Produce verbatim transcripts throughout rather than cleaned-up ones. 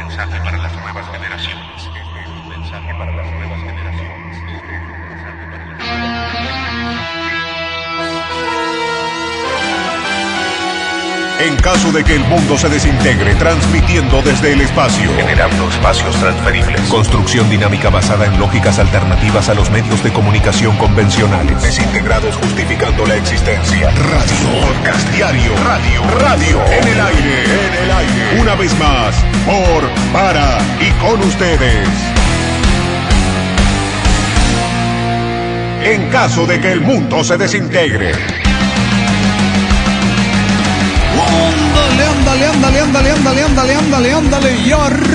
mensaje para las nuevas generaciones. Este es un mensaje para las nuevas generaciones. Este es un mensaje para las nuevas generaciones. En caso de que el mundo se desintegre, transmitiendo desde el espacio, Generando espacios transferibles. construcción dinámica basada en lógicas alternativas a los medios de comunicación convencionales, desintegrados justificando la existencia. Radio, podcast diario, radio, radio, en el aire, en el aire. Una vez más, por, para y con ustedes. En caso de que el mundo se desintegre. Ándale, ándale, ándale, ándale, ándale, ándale, ándale, y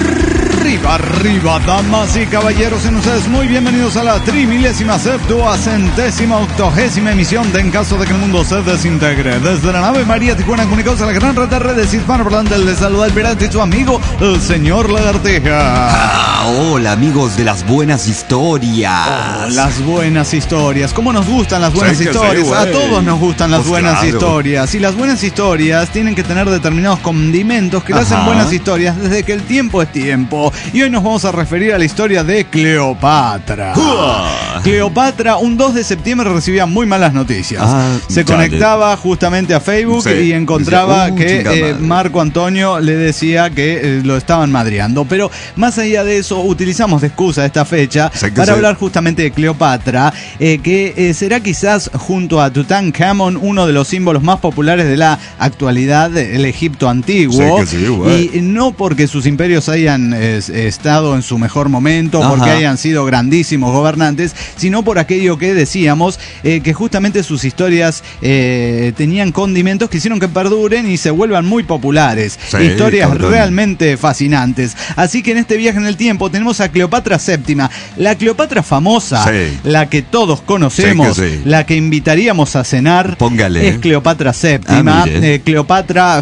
arriba, arriba, damas y caballeros, en ustedes muy bienvenidos a la trimilésima, septuagésima, octogésima emisión de En Caso de que el Mundo se Desintegre. Desde la nave María Tijuana, comunicados a la gran red de redes hispanoparlantes, les saluda el pirata y su amigo, el señor Lagartija. Ah, hola, amigos de las buenas historias. Oh, las buenas historias. ¿Cómo nos gustan las buenas Sí, historias? sí, A todos nos gustan las Pues buenas claro. historias. Y las buenas historias tienen que tener determinados condimentos que le hacen Ajá. buenas historias desde que el tiempo es tiempo. Y hoy nos vamos a referir a la historia de Cleopatra. Uah. Cleopatra, un dos de septiembre recibía muy malas noticias. Ah, Se chale. conectaba justamente a Facebook Sí. y encontraba Decía, "Uh, que chinga eh, madre". Marco Antonio le decía que eh, lo estaban madreando. Pero más allá de eso, utilizamos de excusa esta fecha Sí que para sí. hablar justamente de Cleopatra, eh, que eh, será quizás junto a Tutankamón uno de los símbolos más populares de la actualidad del Egipto antiguo. Sí que sí, güey. Y no porque sus imperios hayan eh, estado en su mejor momento, Ajá. porque hayan sido grandísimos gobernantes, sino por aquello que decíamos, eh, que justamente sus historias eh, tenían condimentos que hicieron que perduren y se vuelvan muy populares. Sí, Historias cabrón. realmente fascinantes. Así que en este viaje en el tiempo tenemos a Cleopatra séptima, la Cleopatra famosa, Sí. la que todos conocemos, Sí que sí. la que invitaríamos a cenar. Póngale. Es Cleopatra séptima, Ah, mire. eh, Cleopatra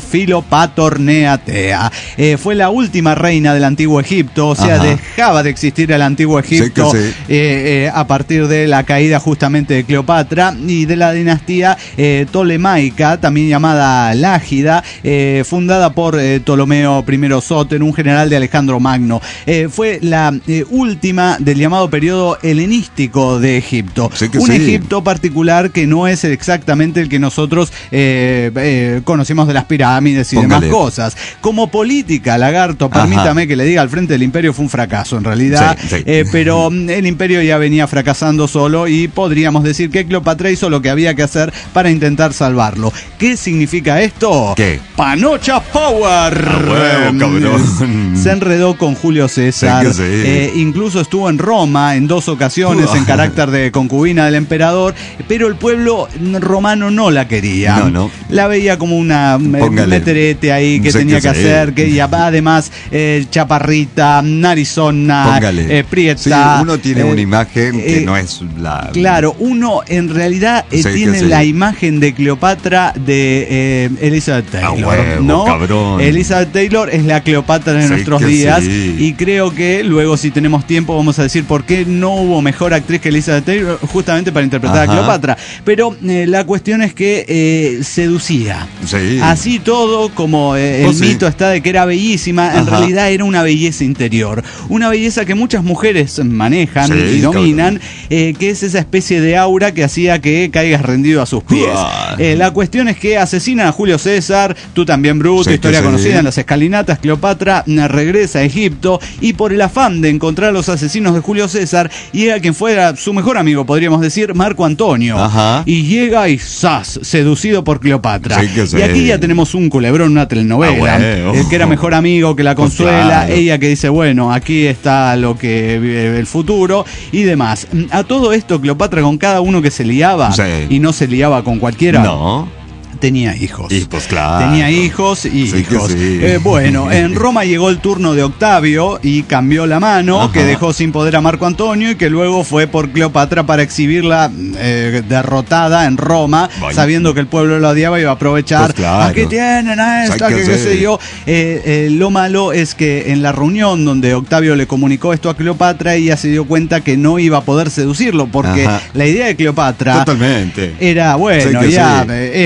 Filopatorneatea. Eh, fue la última reina del antiguo Egipto, o sea, Ajá. dejaba de existir el antiguo Egipto Sí que sí. eh, eh, a partir de la caída justamente de Cleopatra y de la dinastía eh, tolemaica, también llamada Lágida, eh, fundada por eh, Ptolomeo I Sóter, un general de Alejandro Magno. Eh, fue la eh, última del llamado periodo helenístico de Egipto. Sí que un sí. Egipto particular que no es exactamente el que nosotros eh, eh, conocemos de las pirámides y Póngale. demás cosas. Como política, Lagarto, Ajá. permítame que le diga, al frente del imperio fue un fracaso en realidad, Sí, sí. eh, pero mm, el imperio ya venía fracasando solo y podríamos decir que Cleopatra hizo lo que había que hacer para intentar salvarlo. ¿Qué significa esto? ¿Qué? ¡Panocha Power! A huevo, Em, cabrón. Se enredó con Julio César, Sí que sí. eh, incluso estuvo en Roma en dos ocasiones Uah. en carácter de concubina del emperador, pero el pueblo romano no la quería. No, no. La veía como una eh, Póngale. meterete ahí que Sí tenía que que, sí. hacer, que ella además eh, chaparrita, narizona, Póngale. eh, prieta. Sí, uno tiene eh, una imagen que eh, no es la... Claro, uno en realidad eh, Sí que tiene sí. la imagen de Cleopatra de eh, Elizabeth Taylor, huevo, ¿no? cabrón. Elizabeth Taylor es la Cleopatra de Sí nuestros que días sí. y creo que luego, si tenemos tiempo, vamos a decir por qué no hubo mejor actriz que Elizabeth Taylor justamente para interpretar Ajá. a Cleopatra. Pero eh, la cuestión es que eh, seducía. Sí. Así todo, como eh, Oh, el sí. mito está de que era bellísima, en Ajá. realidad era una belleza interior. Una belleza que muchas mujeres manejan Sí, y dominan, eh, que es esa especie de aura que hacía que caigas rendido a sus pies. Uah. Eh, la cuestión es que asesinan a Julio César, tú también, Bruto, Sí que historia sí. conocida en las escalinatas. Cleopatra eh, regresa a Egipto y por el afán de encontrar a los asesinos de Julio César, llega quien fuera su mejor amigo, podríamos decir, Marco Antonio. Ajá. Y llega y ¡zas! Seducido por Cleopatra. Sí que sí. Y aquí ya tenemos un culebrón, una telenovela. Ah, bueno. El que era mejor amigo, que la Pues consuela, claro. ella que dice, bueno, aquí está lo que eh, el futuro y demás. A todo esto, Cleopatra con cada uno que se liaba, Sí. y no se liaba con cualquiera, No. tenía hijos. Y pues claro. Tenía hijos y Sí que hijos. sí. Eh, bueno, en Roma llegó el turno de Octavio y cambió la mano, Ajá. que dejó sin poder a Marco Antonio y que luego fue por Cleopatra para exhibirla eh, derrotada en Roma, Vaya. sabiendo que el pueblo la odiaba y iba a aprovechar. Pues claro. Aquí tienen a esta, Hay que que qué sé hacer. yo. Eh, eh, lo malo es que en la reunión donde Octavio le comunicó esto a Cleopatra, ella se dio cuenta que no iba a poder seducirlo, porque Ajá. la idea de Cleopatra Totalmente. era, bueno, Sí que ya, sí. eh, este, el otro,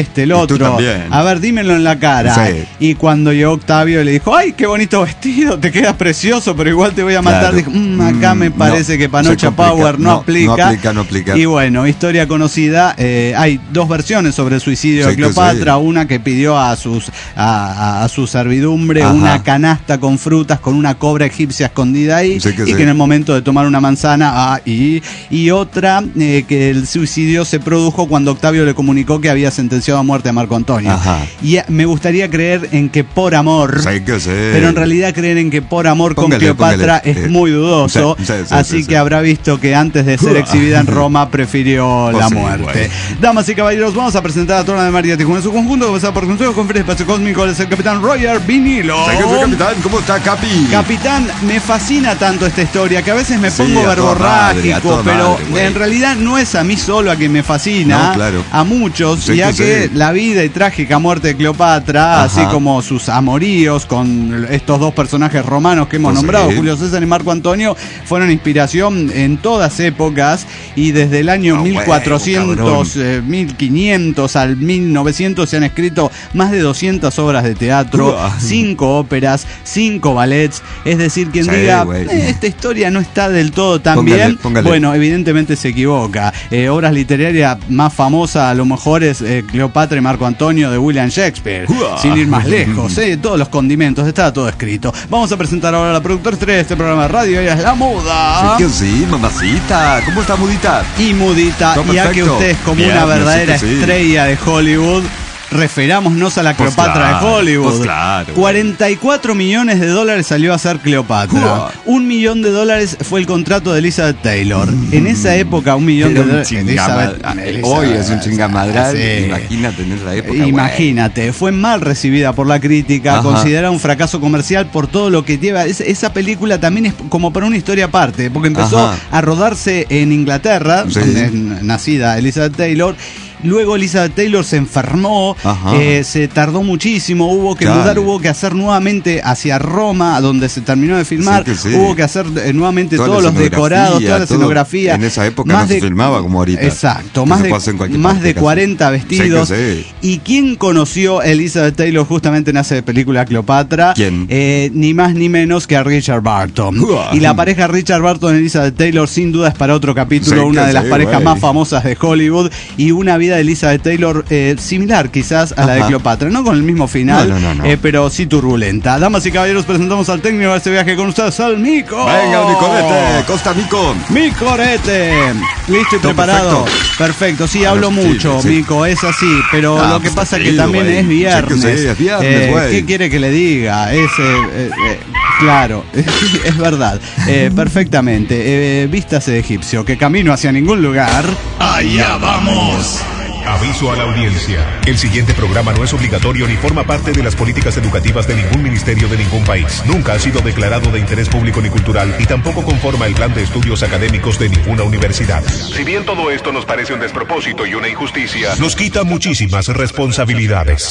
otro. Tú también. A ver, dímelo en la cara. Sí. Y cuando llegó Octavio le dijo, ay, qué bonito vestido, te quedas precioso, pero igual te voy a matar. Claro. Dijo, mmm, acá me Mm, parece no, que Panocha se complica. Power no, No, aplica. no aplica, no aplica. Y bueno, historia conocida. Eh, hay dos versiones sobre el suicidio Sí de que Cleopatra. sí. Una que pidió a sus a, a- a su servidumbre Ajá. una canasta con frutas con una cobra egipcia escondida ahí. Sí que y sí. que en el momento de tomar una manzana, ah, y, y otra eh, que el suicidio se produjo cuando Octavio le comunicó que había sentenciado a muerte a Marco Antonio. Ajá. Y eh, me gustaría creer en que por amor, Sí que sí. pero en realidad creer en que por amor con Póngale, Cleopatra póngale. es Eh, muy dudoso. sí, sí, sí, así sí, que sí. habrá visto que antes de ser exhibida en Roma prefirió Pues la sí, muerte. güey. Damas y caballeros, vamos a presentar a Torna de María Tijuana en su conjunto, comenzado por Consejo de Conferencia Espacio Cósmico. Él es el capitán Roger Vinilo. Sí que sí, capitán. ¿Cómo está, Capi? Capitán, me fascina tanto esta historia que a veces me Sí, pongo a toda madre, a verborrágico, toda pero madre, güey. en realidad no es a mí solo a quien me fascina, No, claro. a muchos, Sí ya que que sí. la vida y trágica muerte de Cleopatra, Ajá. así como sus amoríos con estos dos personajes romanos que hemos Pues nombrado, sí. Julio César y Marco Antonio, fueron inspiración en todas épocas y desde el año Ah, mil cuatrocientos, huevo, eh, mil quinientos al mil novecientos se han escrito más de doscientas obras de teatro, Uah. cinco óperas, cinco ballets, es decir, quien Sí, diga, güey. "Eh, esta historia no está del todo tan Póngale, bien", póngale. bueno, evidentemente se equivoca. Eh, obras literarias más famosas a lo mejor es eh, Cleopatra y Marco Antonio de William Shakespeare, Uah. sin ir más lejos, eh, todos los condimentos, está todo escrito. Vamos a presentar ahora a la productora estrella de este programa de radio, ella es La Muda. Sí que sí, mamacita. ¿Cómo está, Mudita? Y Mudita, Todo ya que perfecto. usted es como Bien, una verdadera sí que sí. estrella de Hollywood, referámonos a la Pues Cleopatra claro, de Hollywood. pues claro, güey. cuarenta y cuatro millones de dólares salió a ser Cleopatra. Uah. Un millón de dólares fue el contrato de Elizabeth Taylor. En esa época, un millón Era de un dólares. chingamad- Elizabeth- Hoy es un chingamadral. Sí. Imagínate en esa época. güey. Imagínate, fue mal recibida por la crítica, Ajá. considerada un fracaso comercial por todo lo que lleva. Es- esa película también es como para una historia aparte, porque empezó Ajá. a rodarse en Inglaterra, Sí. donde es nacida Elizabeth Taylor. Luego Elizabeth Taylor se enfermó, Ajá. eh, se tardó muchísimo, hubo que Chale. mudar, hubo que hacer nuevamente hacia Roma, donde se terminó de filmar, Sí que sí. hubo que hacer eh, nuevamente Toda todos la los decorados, toda la todo. escenografía. En esa época no se filmaba como ahorita. Exacto, Que más se de, puede hacer en cualquier más parte de casi. cuarenta vestidos. Sí que sí. ¿Y quién conoció a Elizabeth Taylor justamente en esa película Cleopatra? ¿Quién? Eh, ni más ni menos que a Richard Barton. Uah. Y la pareja Richard Barton y Elizabeth Taylor sin duda es para otro capítulo, Sí una que de las sí, parejas güey. más famosas de Hollywood y una vida de Elizabeth Taylor eh, similar quizás a la de Ajá. Cleopatra, no con el mismo final, No, no, no, no. eh, pero sí turbulenta. Damas y caballeros, presentamos al técnico de este viaje con ustedes, al Mico. Venga, Nicolete, Costa Mico. Micorete, listo y Todo preparado. perfecto. Perfecto, sí, Ah, hablo no, sí, mucho, sí. Mico, es así, pero Ah, lo que pues pasa está que chido, también güey. es viernes. Sí que sí, es viernes, Eh, güey. ¿Qué quiere que le diga? Es, eh, eh, eh, claro, es verdad, eh, perfectamente. Eh, vístase de egipcio, que camino hacia ningún lugar. Allá vamos. Aviso a la audiencia. El siguiente programa no es obligatorio ni forma parte de las políticas educativas de ningún ministerio de ningún país. Nunca ha sido declarado de interés público ni cultural y tampoco conforma el plan de estudios académicos de ninguna universidad. Si bien todo esto nos parece un despropósito y una injusticia, nos quita muchísimas responsabilidades.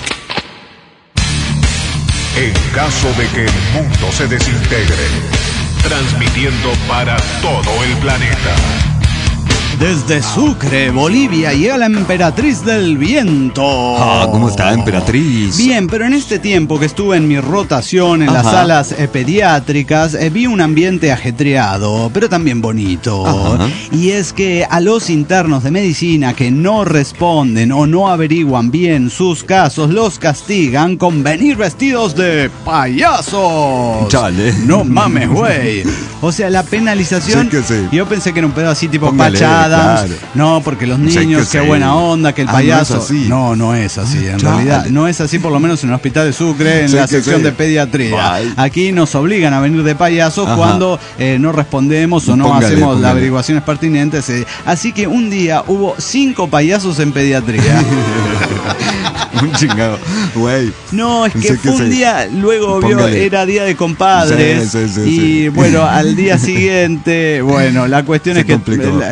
En caso de que el mundo se desintegre, transmitiendo para todo el planeta. Desde Sucre, Bolivia, llega la emperatriz del viento. Ah, ¿cómo está, emperatriz? Bien, pero en este tiempo que estuve en mi rotación en las Ajá. salas eh, pediátricas, eh, vi un ambiente ajetreado, pero también bonito. Ajá. Y es que a los internos de medicina que no responden o no averiguan bien sus casos, los castigan con venir vestidos de payasos. Chale. No mames, güey. O sea, la penalización. Sí que sí. Yo pensé que era un pedo así tipo Póngale, Patch Adams. claro. No, porque los Sí niños, que qué sí. buena onda, que el Ah, no es payaso. así. No, no es así. En Chale. realidad, no es así, por lo menos en el hospital de Sucre, en Sí la que sección sí. de pediatría. Ay. Aquí nos obligan a venir de payasos Ajá. cuando eh, no respondemos o no Póngale, hacemos las póngale. averiguaciones pertinentes. eh. Así que un día hubo cinco payasos en pediatría. Un chingado, güey. No, es que Sí que fue un sí. día, luego vio, Póngale. era día de compadres. Sí, sí, sí, y sí. bueno, al día siguiente, bueno, la cuestión Se es que complicó. la, Cinco la- payasos.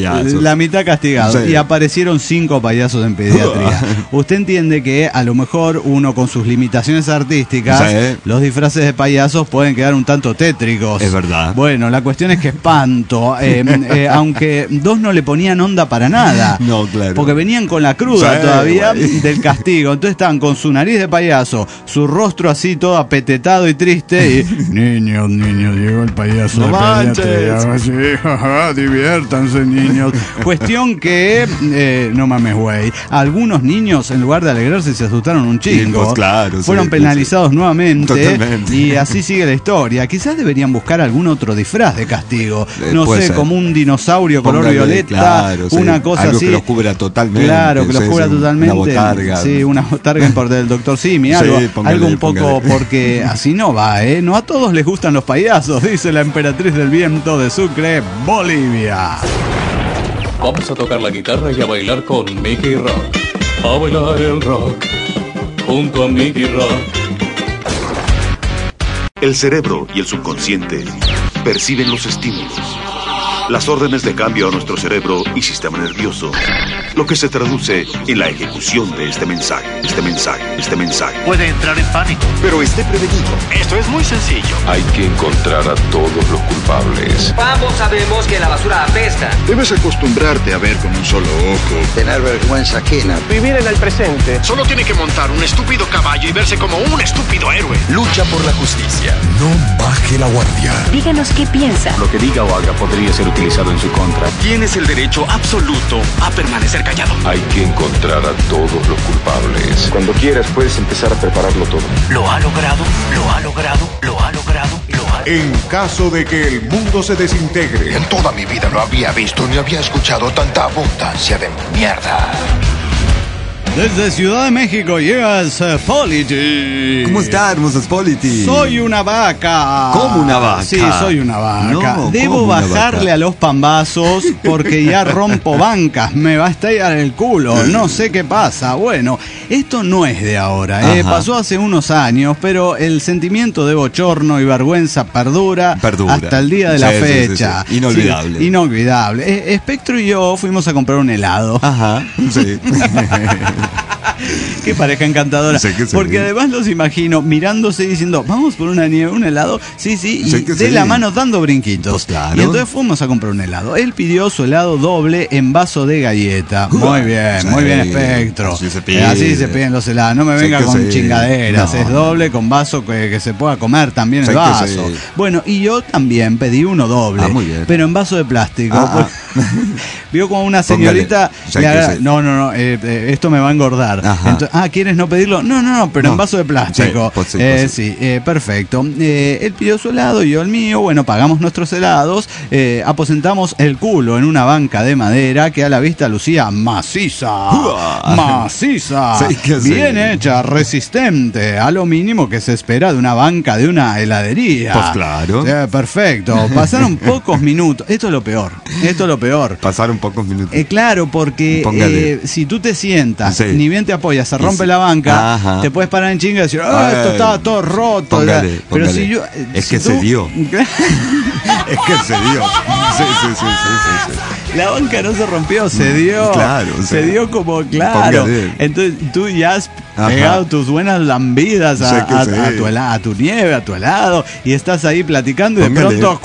payasos. La mitad castigados. Sí. Y aparecieron cinco payasos en pediatría. Usted entiende que a lo mejor uno con sus limitaciones artísticas, Sí. los disfraces de payasos pueden quedar un tanto tétricos. Es verdad. Bueno, la cuestión es que espanto. Eh, eh, aunque dos no le ponían onda para nada. No, claro. Porque venían con la cruda Sí, todavía güey. del castigo. Entonces estaban con su nariz de payaso, su rostro así todo apetetado y triste. Y niños, niños, llegó el payaso. No de manches. pediatría. Sí, jaja, diviértanse, niños. Cuestión que, eh, no mames, güey. Algunos niños, en lugar de alegrarse, se asustaron un chingo. Sí, pues claro, sí, Fueron sí, penalizados sí. nuevamente. Totalmente. Y así sigue la historia. Quizás deberían buscar algún otro disfraz de castigo. Eh, No puede sé, ser. como un dinosaurio color Póngale, violeta, claro, sí. una cosa Algo así. que los cubra totalmente. Claro, que los sí, cubra sí, totalmente. Una botarga. Sí, una botarga en por del doctor Simi, algo, Sí, póngale, algo un poco, póngale. porque así no va, ¿eh? No a todos les gustan los payasos, dice la emperatriz del viento de Sucre, Bolivia. Vamos a tocar la guitarra y a bailar con Mickey Rock. A bailar el rock junto a Mickey Rock. El cerebro y el subconsciente perciben los estímulos, las órdenes de cambio a nuestro cerebro y sistema nervioso, lo que se traduce en la ejecución de este mensaje, este mensaje, este mensaje. Puede entrar en pánico. Pero esté prevenido. Esto es muy sencillo. Hay que encontrar a todos los culpables. Ambos sabemos que la basura apesta. Debes acostumbrarte a ver con un solo ojo. Tener vergüenza ajena. Vivir en el presente. Solo tiene que montar un estúpido caballo y verse como un estúpido héroe. Lucha por la justicia. No baje la guardia. Díganos qué piensa. Lo que diga o haga podría ser utilizado en su contra. Tienes el derecho absoluto a permanecer callado. Hay que encontrar a todos los culpables. Cuando quieras puedes empezar a prepararlo todo. Lo ha logrado, lo ha logrado, lo ha logrado, lo ha... En caso de que el mundo se desintegre, En toda mi vida no había visto ni había escuchado tanta abundancia de mierda. Desde Ciudad de México llega Polity. ¿Cómo está, hermosos Polity? Soy una vaca. ¿Cómo una vaca? Sí, soy una vaca. No, Debo ¿cómo una bajarle vaca? a los pambazos porque ya rompo bancas. Me va a estallar el culo. No sé qué pasa. Bueno, esto no es de ahora. Eh. Ajá. Pasó hace unos años, pero el sentimiento de bochorno y vergüenza perdura, Perdura. hasta el día de la Sí, sí, sí, fecha. sí. Inolvidable. Sí, inolvidable. Eh, Espectro y yo fuimos a comprar un helado. Ajá, sí. Qué pareja encantadora. Sí que sí. Porque además los imagino mirándose y diciendo, vamos por una nieve, un helado. Sí, sí, y Sí que de sí. la mano dando brinquitos. Pues claro. Y entonces fuimos a comprar un helado. Él pidió su helado doble en vaso de galleta. Muy bien, Sí. muy bien, Espectro. Así se Eh, pide. Así se piden los helados. No me Sí venga que con sí. chingaderas. No, es no. doble con vaso que, que se pueda comer también Sí el que vaso. sí. Bueno, y yo también pedí uno doble. Ah, muy bien. Pero en vaso de plástico. Ah, Vio como una Póngale. señorita. Sí le que agra- sí. No, no, no. eh, eh, esto me va a engordar. Ajá. Entonces, ah, ¿quieres no pedirlo? No, no, no, pero No. en vaso de plástico. Sí, pues sí, Eh, pues sí. sí, eh, perfecto. Eh, él pidió su helado y yo el mío. Bueno, pagamos nuestros helados. Eh, aposentamos el culo en una banca de madera que a la vista lucía maciza. Uah. Maciza. Sí, que sí. Bien hecha, resistente. A lo mínimo que se espera de una banca de una heladería. Pues claro. Eh, perfecto. Pasaron pocos minutos. Esto es lo peor. Esto es lo peor. Pasaron pocos minutos. Eh, claro, porque Póngale. eh, si tú te sientas, Sí. ni bien te apoyas, se rompe sí. la banca, Ajá. te puedes parar en chinga y decir, ah, esto Ay, estaba todo roto. póngale, ya. Pero póngale. si yo. eh, Es si que tú- se dio. Es que se dio. Sí, sí, sí, sí, sí, sí. La banca no se rompió, se dio. Claro, Se sí. dio como claro. Póngale. Entonces tú ya has Ajá. pegado tus buenas lambidas a, Sí que a- sí. a tu hela- a tu nieve, a tu helado, y estás ahí platicando y de Póngale. pronto.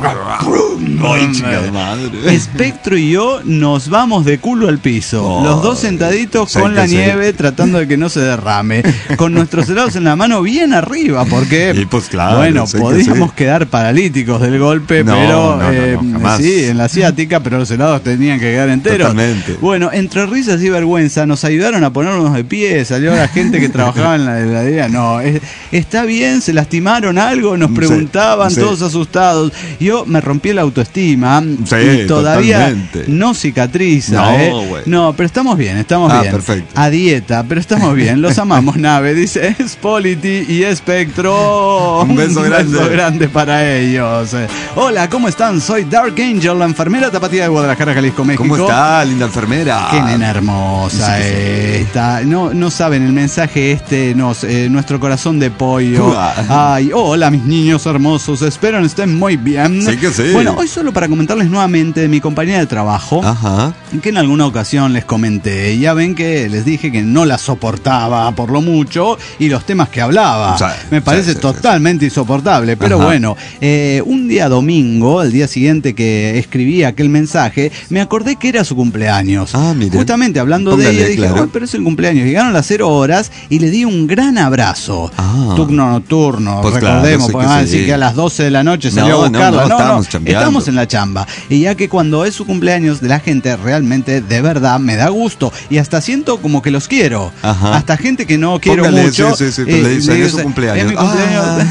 Ay, chingada madre. Espectro y yo nos vamos de culo al piso. Oh, los dos sentaditos sí con que la sí. nieve tratando de que no se derrame. Con nuestros helados en la mano bien arriba. Porque, Y pues claro, bueno, sí que podíamos sí. quedar paralíticos del golpe, No, pero no, no, eh, no, jamás. sí, en la ciática, pero los helados tenían que quedar enteros. Totalmente. Bueno, entre risas y vergüenza nos ayudaron a ponernos de pie. Salió la gente que trabajaba en la heladería. No, es- está bien, se lastimaron algo, nos Sí, preguntaban, sí. todos asustados. Yo me rompí la autoestima Sí, y todavía totalmente. no cicatriza. No, ¿eh? güey. No, pero estamos bien, estamos Ah, bien. perfecto. A dieta, pero estamos bien. Los amamos, Nave. Dice Spolity y Espectro. Un beso grande. beso grande para ellos. Eh, Hola, ¿cómo están? Soy Dark Angel, la enfermera tapatía de Guadalajara, Jalisco, México. ¿Cómo está, linda enfermera? Qué nena hermosa Sí, sí, sí. esta. No, no saben el mensaje este, nos, eh, nuestro corazón de pollo. Uah. Ay, hola mis niños hermosos, espero estén muy bien. Sí que sí. Bueno, hoy solo para comentarles nuevamente de mi compañía de trabajo. Ajá. Que en alguna ocasión les comenté. Ya ven que les dije que no la soportaba por lo mucho y los temas que hablaba. Sí, me parece sí, sí, totalmente sí. insoportable. Pero Ajá. bueno, eh, un día domingo, el día siguiente que escribí aquel mensaje, me acordé que era su cumpleaños. Ah, mire. Justamente hablando Póngale, de ella, dije, claro. oh, pero es el cumpleaños. Llegaron las cero horas y le di un gran abrazo. Ah. Turno nocturno, pues recordemos, claro, porque van a decir que a las doce de la noche salió no, a buscarla. No, no, no, estamos, no estamos en la chamba. Y ya que cuando es su cumpleaños de la gente, realmente, de verdad, me da gusto. Y hasta siento como que los quiero. Ajá. Hasta gente que no quiero Póngale, mucho. Sí, sí, sí, eh, le dicen, es su cumpleaños. Es mi cumpleaños. Ah.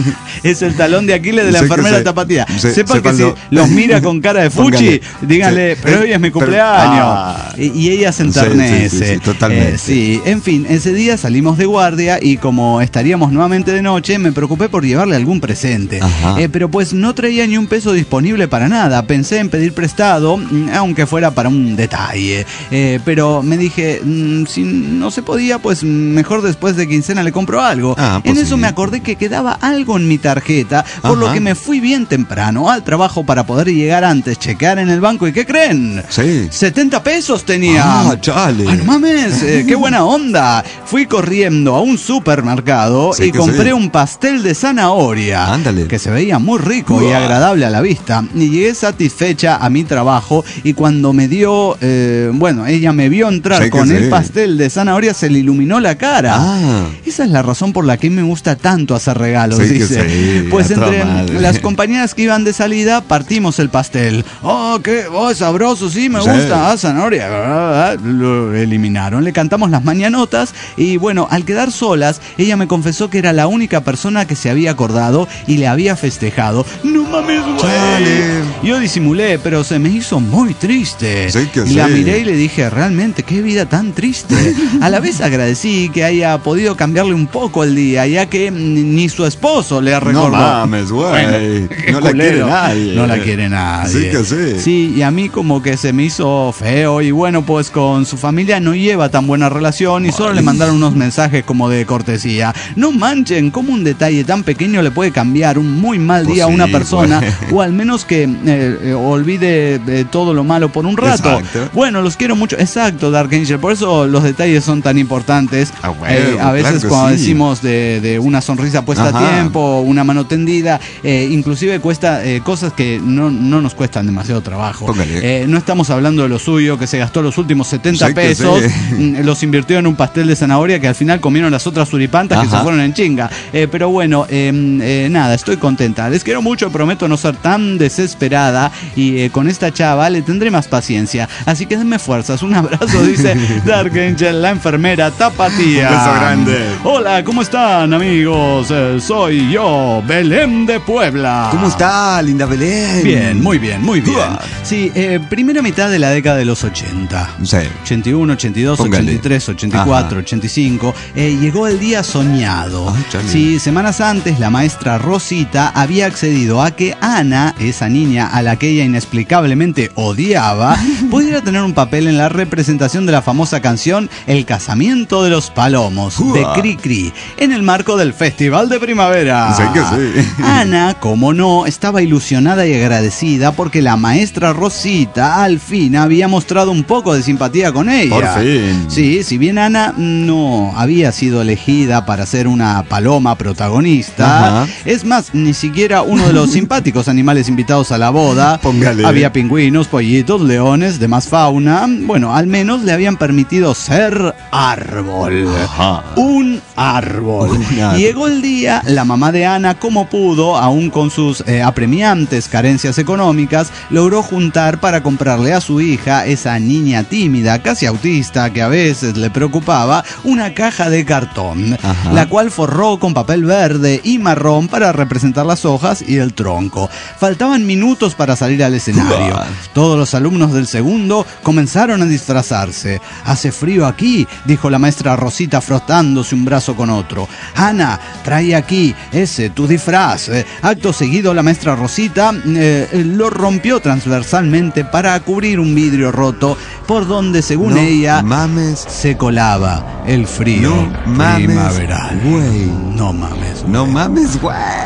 Es el talón de Aquiles de la sé enfermera se, tapatía. Se, Sepan que lo... si los mira con cara de fuchi, díganle, sí, pero hoy es mi cumpleaños. Ah. Y, y ella se enternece. Sí, sí, sí, sí, totalmente. Eh, sí, en fin, ese día salimos de guardia y como estaríamos nuevamente de noche, me preocupé por llevarle algún presente. Eh, pero pues no traía ni un peso disponible para nada. Pensé en pedir prestado, aunque fuera para un detalle. Eh, pero me dije, mmm, si no se podía, pues mejor después de quincena le compro algo. Ah, pues en eso sí. me acordé que quedaba algo en mi tarjeta, por Ajá. lo que me fui bien temprano al trabajo para poder llegar antes, checar en el banco. ¿Y qué creen? Sí. setenta pesos tenía. Ah, chale. Ah, no mames, eh, qué buena onda. Fui corriendo a un supermercado sí, y compré sí. un pastel de zanahoria. Ándale. Que se veía muy rico Uah. y agradable a la vista. Y llegué satisfecha a mi trabajo y cuando me dio, eh, bueno, ella me vio entrar sí, con el sí. pastel de zanahoria, se le iluminó la cara. Ah. Esa es la razón por la que me gusta tanto hacer regalos, sí, dice. Sí, pues entre las compañeras que iban de salida, partimos el pastel. Oh, qué oh, sabroso, sí, me sí. gusta. Ah, zanahoria. Lo eliminaron. Le cantamos las mañanotas y bueno, al quedar solas, ella me confesó que era la única persona que se había acordado y le había festejado. No mames, güey. Yo disimulé, pero se me hizo muy triste. Sí que y sí. la miré y le dije, realmente, qué vida tan triste. A la vez agradecí que haya podido cambiarle un poco el día, ya que ni su esposo le recordó. No mames, güey. Bueno, no la quiere nadie. No la quiere nadie. Sí que sí. Sí, y a mí como que se me hizo feo y bueno, pues con su familia no lleva tan buena relación y solo le mandaron unos mensajes como de cortesía. No manchen, como un detalle tan pequeño le puede cambiar un muy mal día pues a una sí, persona, güey. O al menos que eh, eh, olvide eh, todo lo malo por un rato. Exacto. Bueno, los quiero mucho. Exacto, Dark Angel, por eso los detalles son tan importantes. Ah, bueno, eh, a veces claro cuando sí. decimos de, de una sonrisa puesta Ajá. a tiempo, una mano tendida, eh, inclusive cuesta eh, cosas que no, no nos cuestan demasiado trabajo. Eh, no estamos hablando de lo suyo, que se gastó los últimos setenta pesos, sí. los invirtió en un pastel de zanahoria que al final comieron las otras suripantas Ajá. que se fueron en chinga. Eh, pero bueno, eh, eh, nada, estoy contenta. Les quiero mucho, prometo no ser tan desesperada y eh, con esta chava le tendré más paciencia. Así que denme fuerzas. Un abrazo, dice Dark Angel, la enfermera tapatía. Un beso grande. Hola, ¿cómo están, amigos? Eh, soy yo, Belén de Puebla. ¿Cómo está, linda Belén? Bien, muy bien, muy bien. Sí, eh, primera mitad de la década de los ochenta. Sí. ochenta y uno, ochenta y dos, Póngale. ochenta y tres, ochenta y cuatro, Ajá. ochenta y cinco. Eh, llegó el día soñado. Ay, sí, semanas antes la maestra Rosita había accedido a que Ana, esa niña a la que ella inexplicablemente odiaba, pudiera tener un papel en la representación de la famosa canción El casamiento de los palomos, uh. de Cri Cri, en el marco del Festival de Primavera. Sí que sí. Ana, como no, estaba ilusionada y agradecida porque la maestra Rosita al fin había mostrado un poco de simpatía con ella. Por fin. Sí, si bien Ana no había sido elegida para ser una paloma protagonista, Ajá. es más, ni siquiera uno de los simpáticos animales invitados a la boda. Póngale. Había pingüinos, pollitos, leones, demás fauna. Bueno, al menos le habían permitido ser árbol. Ajá. Un árbol. Una... Llegó el día, la mamá de Ana, como pudo, aún con sus eh, apremiantes carencias económicas, logró juntar para comprarle a su hija, esa niña tímida, casi autista, que a veces le preocupaba, una caja de cartón, Ajá. la cual forró con papel verde y marrón para representar las hojas y el tronco. Faltaban minutos para salir al escenario. Uah. Todos los alumnos del segundo comenzaron a disfrazarse. Hace frío aquí, dijo la maestra Rosita frotándose un brazo con otro. Ana, trae aquí ese tu disfraz. Eh, acto seguido, la maestra Rosita eh, lo rompió transversalmente para cubrir un vidrio roto por donde, según no ella, mames. se colaba el frío no mames, primaveral. Güey. No mames, güey. No mames, güey.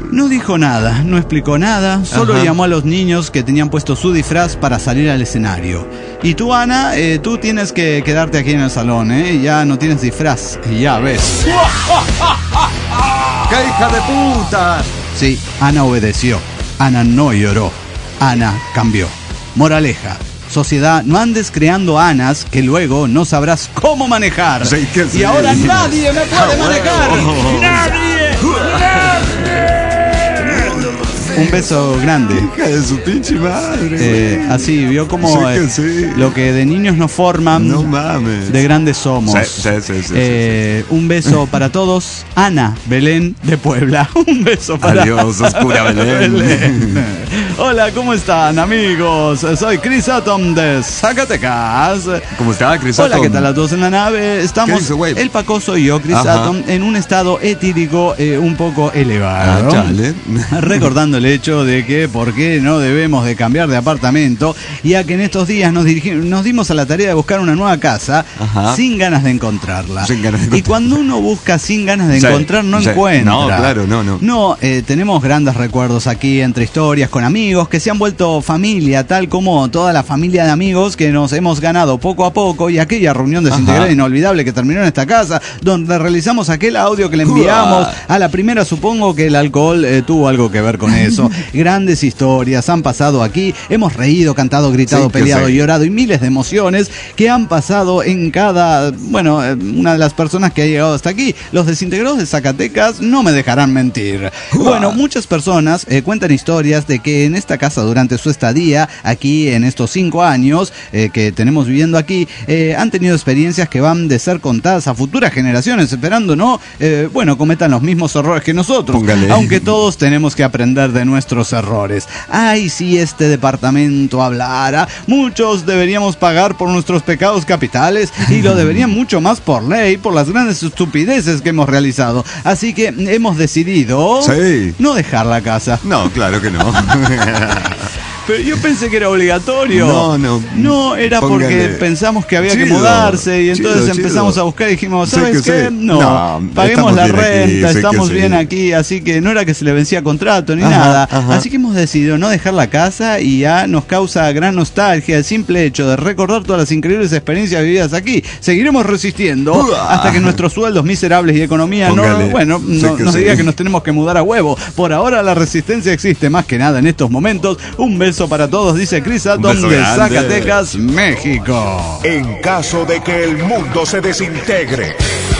No dijo nada, no explicó nada, solo Ajá. llamó a los niños que tenían puesto su disfraz para salir al escenario. Y tú, Ana, eh, tú tienes que quedarte aquí en el salón, ¿eh? Ya no tienes disfraz, y ya ves. ¡Qué hija de puta! Sí, Ana obedeció. Ana no lloró. Ana cambió. Moraleja. Sociedad, no andes creando Anas que luego no sabrás cómo manejar. Sí, que sí. Y ahora nadie me puede manejar. ¡Nadie! Un beso grande. Hija de su pinche madre. Eh, así, vio como Sí que eh, sí. lo que de niños nos forman, No mames. de grandes somos. Sí, sí, sí, sí, Eh, un beso para todos. Ana Belén de Puebla. Un beso para Adiós, oscura Belén. Hola, ¿cómo están, amigos? Soy Chris Atom de Zacatecas. ¿Cómo está, Chris Hola, Atom? ¿qué tal a todos en la nave? ¿Qué Estamos, dice, güey? el Pacoso y yo, Chris Ajá. Atom, en un estado etílico eh, un poco Ah, elevado. chale. Recordando el hecho de que por qué no debemos de cambiar de apartamento, ya que en estos días nos, dirigimos, nos dimos a la tarea de buscar una nueva casa. Ajá. Sin ganas de encontrarla. Sin ganas de Y encontrar- cuando uno busca sin ganas de Sí, encontrar, no sí. encuentra. No, claro, no, no. No, eh, tenemos grandes recuerdos aquí entre historias con amigos que se han vuelto familia, tal como toda la familia de amigos que nos hemos ganado poco a poco, y aquella reunión desintegrada Ajá. inolvidable que terminó en esta casa, donde realizamos aquel audio que le enviamos. Uah. A la primera supongo que el alcohol eh, tuvo algo que ver con eso. Grandes historias han pasado aquí, hemos reído, cantado, gritado, Sí, que peleado, sí. llorado y miles de emociones que han pasado en cada, bueno, eh, una de las personas que ha llegado hasta aquí. Los desintegrados de Zacatecas no me dejarán mentir. Bueno, muchas personas eh, cuentan historias de que en esta casa durante su estadía, aquí en estos cinco años eh, que tenemos viviendo aquí, eh, han tenido experiencias que van de ser contadas a futuras generaciones, esperando no, eh, bueno, cometan los mismos errores que nosotros. Póngale. Aunque todos tenemos que aprender de nuestros errores. Ay, si este departamento hablara, muchos deberíamos pagar por nuestros pecados capitales y lo deberían mucho más por ley, por las grandes estupideces que hemos realizado. Así que hemos decidido Sí. no dejar la casa. No, claro que no. Pero yo pensé que era obligatorio. No, no. No, era Póngale. porque pensamos que había que Chido, mudarse y entonces chido, empezamos chido. a buscar y dijimos, Sí ¿sabes que qué? sí. No, No, paguemos estamos la bien aquí, renta, sí que estamos sí. bien aquí, así que no era que se le vencía contrato ni Ajá, nada. ajá. Así que hemos decidido no dejar la casa y ya nos causa gran nostalgia el simple hecho de recordar todas las increíbles experiencias vividas aquí. Seguiremos resistiendo Uah. hasta que nuestros sueldos miserables y economía no, Póngale. bueno, Sí no, que nos sí. diga que nos tenemos que mudar a huevo. Por ahora la resistencia existe más que nada en estos momentos. Un beso para todos, dice Chris Atom beso de grande. Zacatecas, México. En caso de que el mundo se desintegre,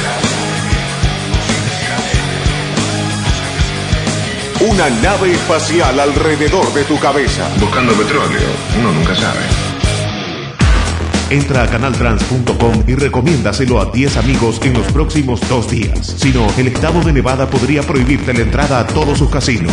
una nave espacial alrededor de tu cabeza. Buscando petróleo, uno nunca sabe. Entra a canaltrans punto com y recomiéndaselo a diez amigos en los próximos dos días. Si no, el estado de Nevada podría prohibirte la entrada a todos sus casinos.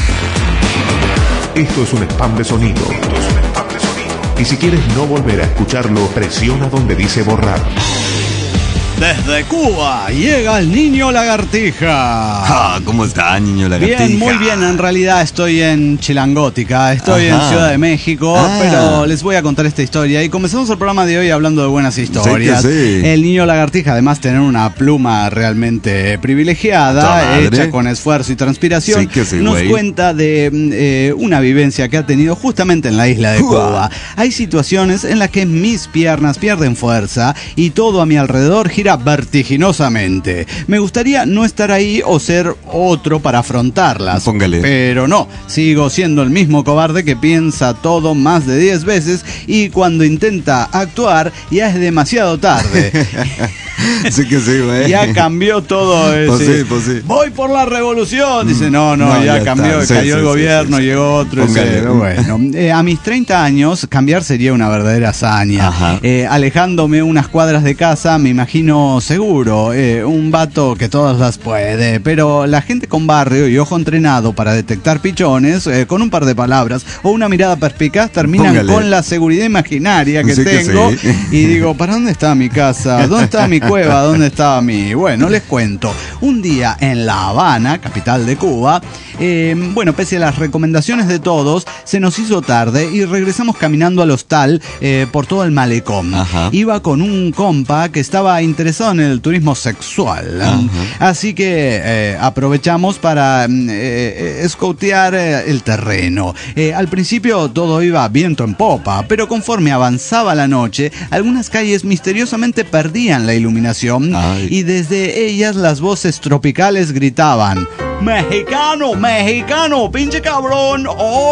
Esto es un spam de sonido. Esto es un spam de sonido. Y si quieres no volver a escucharlo, presiona donde dice borrar. Desde Cuba llega el niño lagartija. Ah, ¿cómo está, niño lagartija? Bien, muy bien. En realidad estoy en Chilangótica, estoy Ajá. en Ciudad de México, Ah. pero les voy a contar esta historia. Y comenzamos el programa de hoy hablando de buenas historias. Sí que sí. El niño lagartija, además, tener una pluma realmente privilegiada, Toda madre. hecha con esfuerzo y transpiración, Sí que sí, nos güey. cuenta de eh, una vivencia que ha tenido justamente en la isla de Uah. Cuba. Hay situaciones en las que mis piernas pierden fuerza y todo a mi alrededor gira vertiginosamente. Me gustaría no estar ahí o ser otro para afrontarlas. Póngale. Pero no, sigo siendo el mismo cobarde que piensa todo más de diez veces y cuando intenta actuar ya es demasiado tarde. Sí que sí, güey. Ya cambió todo ese. Pues sí, pues sí. Voy por la revolución. Dice, no, no, No, ya, ya cambió, está. Sí, cayó sí, el sí, gobierno, sí, sí. llegó otro. Póngale. Dice, bueno, eh, a mis treinta años, cambiar sería una verdadera hazaña. Ajá. Eh, alejándome unas cuadras de casa, me imagino seguro, eh, un vato que todas las puede. Pero la gente con barrio y ojo entrenado para detectar pichones, eh, con un par de palabras o una mirada perspicaz, terminan Póngale. con la seguridad imaginaria que Sí que tengo. sí. Y digo, ¿para dónde está mi casa? ¿Dónde está mi cueva? ¿Dónde estaba mi...? Bueno, les cuento. Un día en La Habana, capital de Cuba, Eh, bueno, pese a las recomendaciones de todos, se nos hizo tarde y regresamos caminando al hostal eh, por todo el malecón. Ajá. Iba con un compa que estaba interesado en el turismo sexual. Ajá. Así que eh, aprovechamos para eh, escoutear eh, el terreno. Eh, al principio todo iba viento en popa, pero conforme avanzaba la noche, algunas calles misteriosamente perdían la iluminación. Ay. Y desde ellas las voces tropicales gritaban: ¡Mexicano, mexicano, pinche cabrón,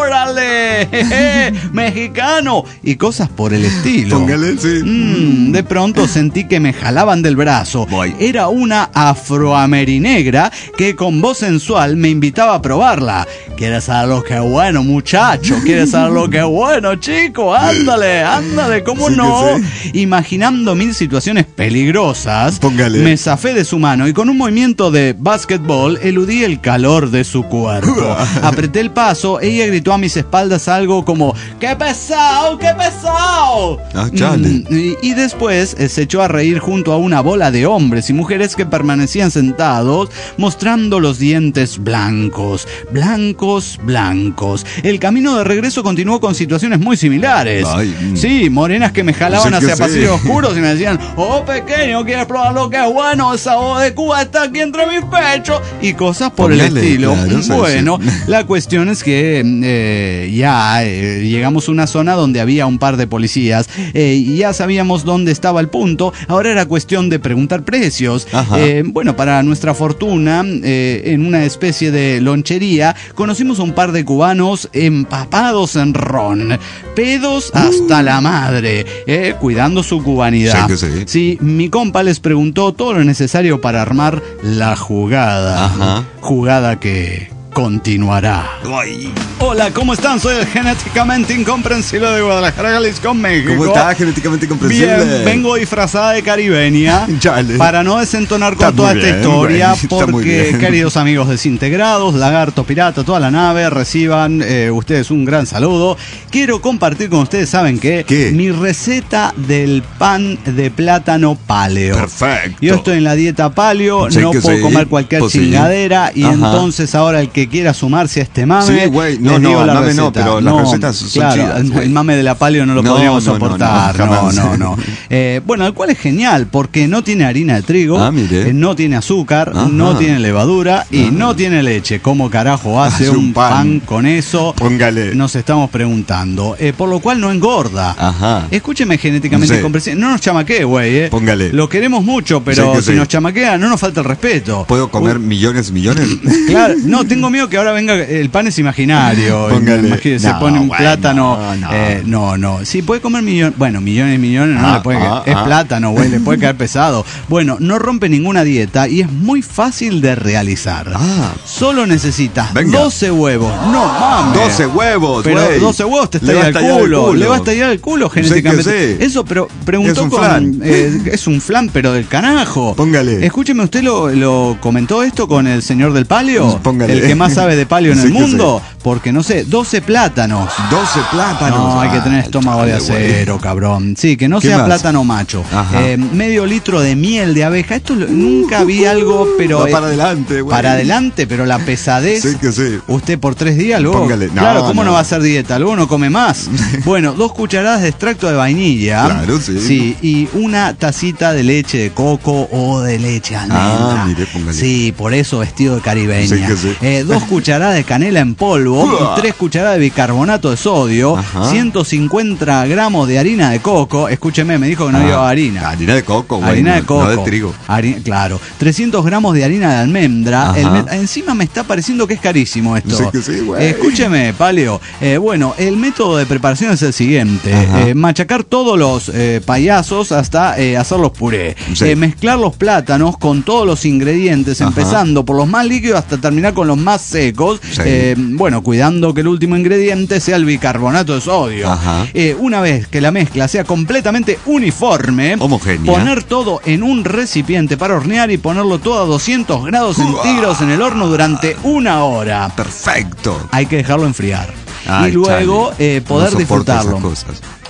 órale, jeje, mexicano! Y cosas por el estilo. Póngale, sí. Mm, de pronto sentí que me jalaban del brazo. Voy. Era una afroamerinegra que con voz sensual me invitaba a probarla. ¿Quieres saber lo que es bueno, muchacho? ¿Quieres saber lo que es bueno, chico? Ándale, ándale, ¿cómo sí no? Sí. Imaginando mil situaciones peligrosas, Póngale. Me zafé de su mano y con un movimiento de básquetbol eludí el calor de su cuerpo. Apreté el paso, ella gritó a mis espaldas algo como: ¡qué pesado, qué pesado! Ah, chale. Mm, y, y después eh, se echó a reír junto a una bola de hombres y mujeres que permanecían sentados, mostrando los dientes blancos, blancos, blancos. El camino de regreso continuó con situaciones muy similares. Ay, mm. Sí, morenas que me jalaban sí hacia pasillos oscuros y me decían: ¡oh, pequeño, quieres probar lo que es bueno! Esa voz de Cuba está aquí entre mis pechos. Y cosas por Póngale, el estilo. Claro, bueno, sí, sí. La cuestión es que eh, ya eh, llegamos a una zona donde había un par de policías eh, y ya sabíamos dónde estaba el punto. Ahora era cuestión de preguntar precios. Eh, bueno, para nuestra fortuna, eh, en una especie de lonchería, conocimos a un par de cubanos empapados en ron, pedos hasta uh. la madre, eh, cuidando su cubanidad. Sí, sí. Sí, mi compa les preguntó todo lo necesario para armar la jugada. Ajá. Jugada que continuará. Ay. Hola, ¿cómo están? Soy el genéticamente incomprensible de Guadalajara, Jalisco, México. ¿Cómo está, genéticamente incomprensible? Bien, vengo disfrazada de caribeña para no desentonar con está toda esta bien, historia, güey. Porque, queridos amigos desintegrados, Lagarto Pirata, toda la nave, reciban eh, ustedes un gran saludo. Quiero compartir con ustedes, ¿saben qué? ¿Qué? Mi receta del pan de plátano paleo. Perfecto. Yo estoy en la dieta paleo, sí, no puedo sí. comer cualquier pues chingadera sí. y Ajá. entonces ahora el que quiera sumarse a este mame, sí, güey, no, no, la mame receta. no, pero no, las recetas son claro, chidas. El, el mame de la paleo no lo no, podríamos no, soportar, no, no, no. no, no. Eh, bueno, el cual es genial porque no tiene harina de trigo, ah, eh, no tiene azúcar, Ajá. no tiene levadura y Ajá. no tiene leche. ¿Cómo carajo hace un, un pan. pan con eso? Póngale. Nos estamos preguntando. Eh, por lo cual no engorda. Ajá. Escúcheme genéticamente no sé. No nos chamaquee, güey. Eh. Póngale. Lo queremos mucho, pero si sí. nos chamaquea no nos falta el respeto. ¿Puedo comer Uy. millones y millones? Claro, no, tengo miedo que ahora venga, el pan es imaginario. Póngale. Se no, pone un bueno, plátano. No, eh, no, no. Sí, puede comer millones. Bueno, millones y millones no ah, le puede ah, Es ah. plátano, güey, le puede caer pesado. Bueno, no rompe ninguna dieta y es muy fácil de realizar. Ah. Solo necesitas venga. doce huevos. No mames. doce huevos, Pero wey. doce huevos te estalla el culo. culo. Le va a estallar el culo genéticamente. Sí. Eso, pero preguntó es con. Flan. Eh, es un flan, pero del carajo. Póngale. Escúcheme, ¿usted lo, lo comentó esto con el señor del palio? Póngale. El que más sabe de palio en sí, el mundo. Porque no sé, doce plátanos. doce plátanos. No, hay que tener estómago ah, de acero, wey. cabrón. Sí, que no sea más? plátano macho. Eh, medio litro de miel de abeja. Esto lo, nunca vi algo, pero. Va para adelante, güey. Para adelante, pero la pesadez. Sí, que sí. Usted por tres días luego. Póngale. No, claro, ¿cómo no. no va a hacer dieta? Luego no come más. Bueno, dos cucharadas de extracto de vainilla. Claro, sí. Sí, y una tacita de leche de coco o de leche almendra. Ah, mire, póngale. Sí, por eso vestido de caribeña. Sí, que sí. Eh, dos cucharadas de canela en polvo. Y tres cucharadas de bicarbonato de sodio. Ajá. ciento cincuenta gramos de harina de coco. Escúcheme, me dijo que no ah, llevaba harina. Harina de coco, güey. Harina no, de coco. No de trigo. Harina, claro. trescientos gramos de harina de almendra. El me, encima me está pareciendo que es carísimo esto. Sí, que sí, güey. Eh, escúcheme, Paleo. Eh, bueno, el método de preparación es el siguiente. Eh, machacar todos los eh, payasos hasta eh, hacerlos puré. Sí. Eh, mezclar los plátanos con todos los ingredientes, Ajá. empezando por los más líquidos hasta terminar con los más secos. Sí. Eh, bueno, cuidando que el último ingrediente sea el bicarbonato de sodio. Eh, una vez que la mezcla sea completamente uniforme, homogénea, poner todo en un recipiente para hornear y ponerlo todo a doscientos grados centígrados en el horno durante una hora. Perfecto. Hay que dejarlo enfriar. Ay, y luego eh, poder no disfrutarlo.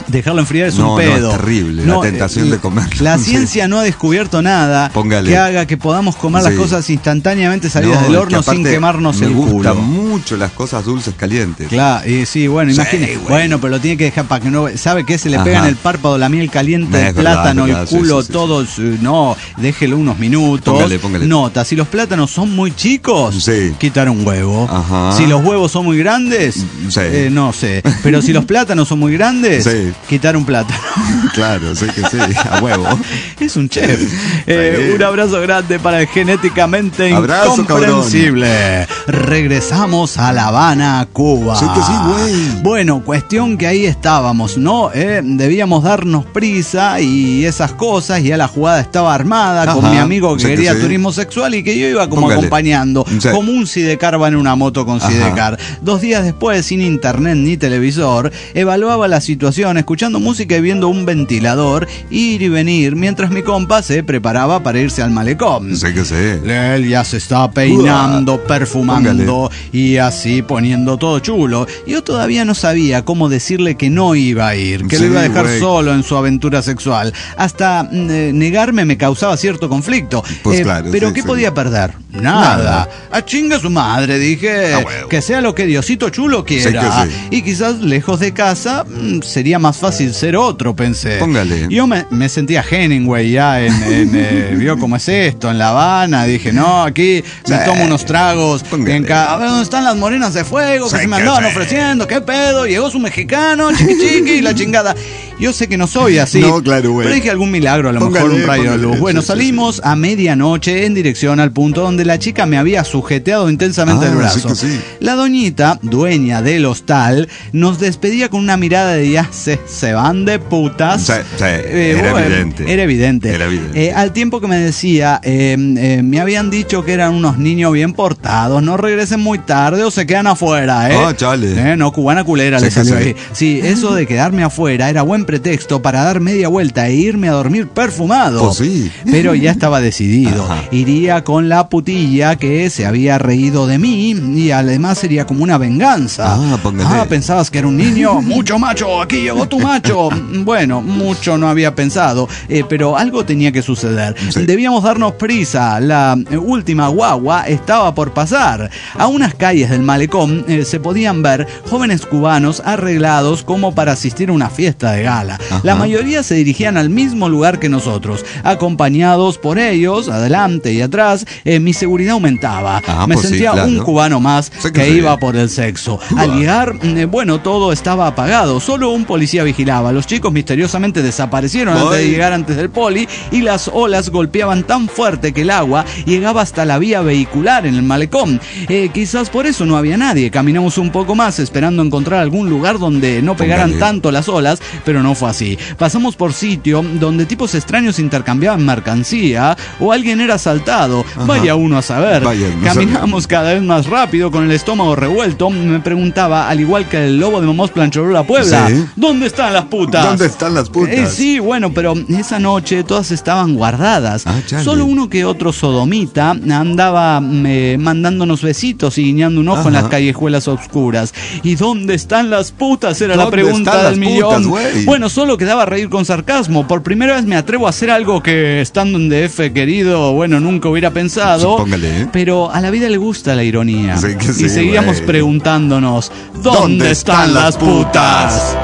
Dejarlo enfriar es no, un pedo. No, es terrible, no, la tentación eh, de comer. La ciencia no ha descubierto nada Póngale. que haga que podamos comer sí. las cosas instantáneamente salidas no, del horno sin quemarnos me el culo. Me culo. gustan mucho las cosas dulces calientes. Claro, y sí, bueno, sí, imagínate. Bueno. bueno, pero lo tiene que dejar para que no... ¿Sabe qué? Se le Ajá. pega en el párpado la miel caliente, Es el verdad, plátano, verdad, el culo, sí, sí, todo. sí. No, déjelo unos minutos. Póngale, póngale. Nota, si los plátanos son muy chicos, sí. quitar un huevo. Ajá. Si los huevos son muy grandes, sí. eh, no sé. Pero si los plátanos son muy grandes, sí. quitar un plátano. Claro, sí que sí, a huevo. Es un chef. Eh, un abrazo grande para el genéticamente abrazo, incomprensible. Cabrón. Regresamos a La Habana, Cuba. Sí que sí, güey. Bueno, cuestión que ahí estábamos, ¿no? Eh, debíamos darnos prisa y esas cosas, y ya la jugada estaba armada. Ajá, con mi amigo que sí quería que sí. turismo sexual y que yo iba como Póngale. acompañando, sí. como un sidecar va en una moto con sidecar. Ajá. Dos días después, sin internet ni televisor, evaluaba la situación, escuchando música y viendo un ventilador, ir y venir, mientras mi compa se preparaba para irse al malecón. Sí que sí. Él ya se estaba peinando, Uah. perfumando Póngale. y así poniendo todo chulo. Yo todavía no sabía cómo decirle que no iba a ir, que sí, lo iba a dejar wey. solo en su aventura sexual. Hasta eh, negarme me causaba cierto conflicto. Pues eh, claro, pero sí, ¿qué sí. podía perder? Nada. Nada. A chinga su madre, dije. Ah, que sea lo que Diosito chulo quiera. Sí sí. Y quizás lejos de casa mmm, sería más fácil ser otro, pensé. Póngale. Yo me, me sentía Hemingway ya en, en eh, vio cómo es esto, en La Habana. Dije, no, aquí me sí. tomo unos tragos. En ca... A ver, ¿dónde están las morenas de fuego que sí, se me andaban sí. ofreciendo? ¿Qué pedo? Llegó su mexicano, chiqui chiqui, y la chingada. Yo sé que no soy así. No, claro, güey. Pero dije algún milagro, a lo póngale, mejor un rayo póngale, de luz. Bueno, sí, salimos sí, sí. a medianoche en dirección al punto donde la chica me había sujeteado intensamente ah, el brazo. Sí sí. La doñita, dueña del hostal, nos despedía con una mirada de ya se, se van de putas. Sí, sí. Eh, era, bueno, evidente. era evidente. Era evidente. Eh, al tiempo que me decía, eh, eh, me habían dicho que eran unos niños bien portados, no regresen muy tarde o se quedan afuera, ¿eh? Ah, chale. Eh, no, cubana culera sí, le salió sí. ahí. Sí, eso de quedarme afuera era buen pretexto para dar media vuelta e irme a dormir perfumado. Pues sí. Pero ya estaba decidido. Ajá. Iría con la putilla que se había reído de mí y además sería como una venganza. Ah, ah pensabas que era un niño. Mucho macho, aquí llegó tu macho. Bueno, mucho no había pensado, eh, pero algo tenía que suceder. Sí. Debíamos darnos prisa. La última guagua estaba por pasar. A unas calles del malecón eh, se podían ver jóvenes cubanos arreglados como para asistir a una fiesta de gala. Ajá. La mayoría se dirigían al mismo lugar que nosotros, acompañados por ellos, adelante y atrás. Eh, mi seguridad aumentaba. Ajá, Me pues sentía sí, claro. un cubano más sé que, que iba por el sexo. Uah. Al llegar, eh, bueno, todo estaba apagado. Solo un policía vigilaba. Los chicos misteriosamente desaparecieron Ay. antes de llegar antes del poli y las olas golpeaban tan fuerte que el agua llegaba hasta la vía vehicular en el malecón. Eh, quizás por eso no había nadie. Caminamos un poco más esperando encontrar algún lugar donde no pegaran Póngale. tanto las olas, pero no fue así. Pasamos por sitio donde tipos extraños intercambiaban mercancía o alguien era asaltado. Ajá. Vaya uno a saber. Vaya, no Caminamos sabe. cada vez más rápido con el estómago revuelto. Me preguntaba, al igual que el lobo de Momós Plancholula Puebla, ¿Sí? ¿dónde están las putas? ¿Dónde están las putas? Eh, sí, bueno, pero esa noche todas estaban guardadas. Ah, Solo uno que otro sodomita andaba eh, mandándonos besitos y guiñando un ojo Ajá. en las callejuelas oscuras. ¿Y dónde están las putas? Era la pregunta del millón. Putas, bueno, solo quedaba reír con sarcasmo. Por primera vez me atrevo a hacer algo que, estando en D F, querido, bueno, nunca hubiera pensado. Póngale, ¿eh? Pero a la vida le gusta la ironía. Sí que sí, y seguíamos wey. preguntándonos, ¿dónde, ¿dónde están, están las putas?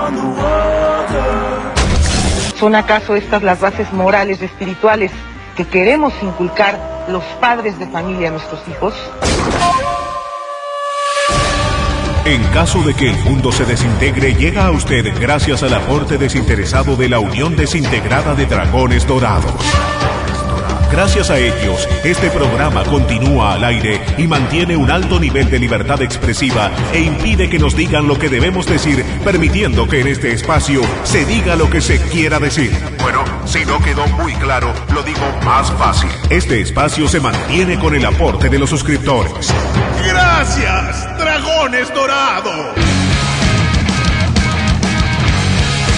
¿Son acaso estas las bases morales y espirituales que queremos inculcar los padres de familia a nuestros hijos? En caso de que el mundo se desintegre, llega a usted gracias al aporte desinteresado de la Unión Desintegrada de Dragones Dorados. Gracias a ellos, este programa continúa al aire y mantiene un alto nivel de libertad expresiva e impide que nos digan lo que debemos decir, permitiendo que en este espacio se diga lo que se quiera decir. Bueno, si no quedó muy claro, lo digo más fácil. Este espacio se mantiene con el aporte de los suscriptores. ¡Gracias, Dragones Dorados!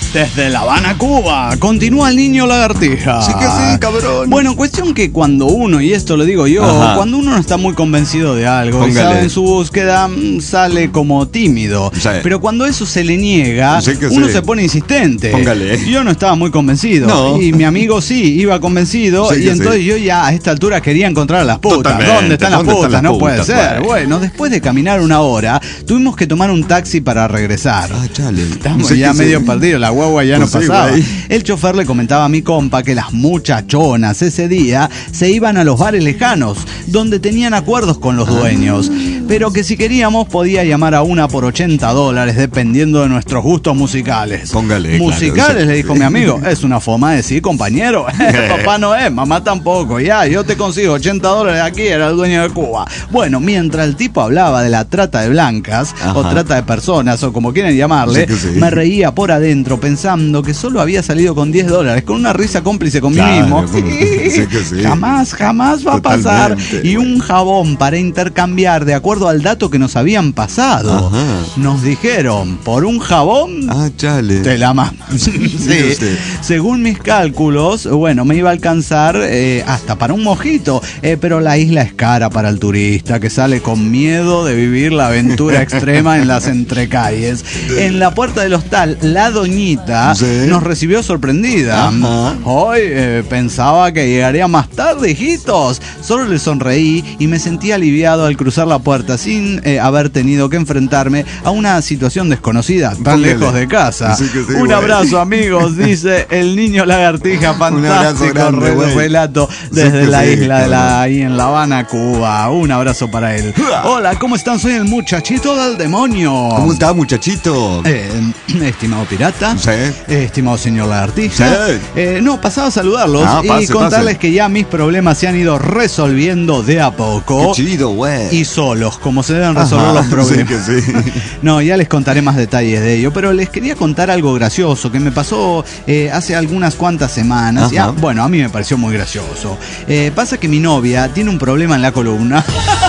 Desde La Habana, Cuba, continúa el niño lagartija. Sí que sí, cabrón. Bueno, cuestión que cuando uno, y esto lo digo yo, Ajá. cuando uno no está muy convencido de algo, Póngale. y sabe en su búsqueda, mm, sale como tímido. Sí. Pero cuando eso se le niega, Sí que uno sí. se pone insistente. Póngale. Yo no estaba muy convencido. No. Y mi amigo sí, iba convencido. Sí y que entonces sí. yo ya a esta altura quería encontrar a las putas. Totalmente. ¿Dónde están las ¿Dónde putas? están las No puede putas, ser. pues? Bueno, después de caminar una hora, tuvimos que tomar un taxi para regresar. Ah, chale. Estamos Sí ya que medio sí. perdidos, la guagua ya Pues no sí, pasaba. güey. El chofer le comentaba a mi compa que las muchachonas ese día se iban a los bares lejanos, donde tenían acuerdos con los dueños, pero que si queríamos podía llamar a una por ochenta dólares, dependiendo de nuestros gustos musicales. Póngale, Musicales, claro, le dijo mi amigo. Es una forma de decir, compañero. Papá no es, mamá tampoco. Ya, yo te consigo ochenta dólares aquí, era el dueño de Cuba. Bueno, mientras el tipo hablaba de la trata de blancas, Ajá. o trata de personas, o como quieren llamarle, Sí que sí. me reía por adentro pensando que solo había salido con diez dólares, con una risa cómplice con Claro, mí mismo. sí que sí. Jamás, jamás va a pasar. Totalmente, Y güey. un jabón para intercambiar de acuerdo al dato que nos habían pasado. Ajá. Nos dijeron, por un jabón Ah, chale. te la mamo. Sí. Mire usted. Según mis cálculos, bueno, me iba a alcanzar eh, hasta para un mojito, eh, pero la isla es cara para el turista que sale con miedo de vivir la aventura extrema en las entrecalles. En la puerta del hostal, la doñita Sí. nos recibió sorprendida. Ajá. Hoy eh, pensaba que llegaría más tarde, hijitos. Solo le sonreí y me sentí aliviado al cruzar la puerta sin eh, haber tenido que enfrentarme a una situación desconocida tan Póngale. lejos de casa. Sí que sí, Un güey. abrazo, amigos, dice el niño lagartija. abrazo Fantástico grande, re- güey. relato Sí desde que la sí, isla de la cabrón. ahí en La Habana, Cuba. Un abrazo para él. Hola, ¿cómo están? Soy el muchachito del demonio. ¿Cómo está, muchachito? Eh, estimado pirata, Sí. eh, estimado señor lagartija, Sí. eh, no, pasaba a saludarlos Ah, y pase, contarles pase. que ya mis problemas se han ido resolviendo de a Qué poco chido, güey. y solos, como se deben resolver Ajá, los problemas. Sí que sí. No, ya les contaré más detalles de ello, pero les quería contar algo gracioso que me pasó eh, hace algunas cuantas semanas. Ya, Ajá. bueno, a mí me pareció muy gracioso. Eh, pasa que mi novia tiene un problema en la columna.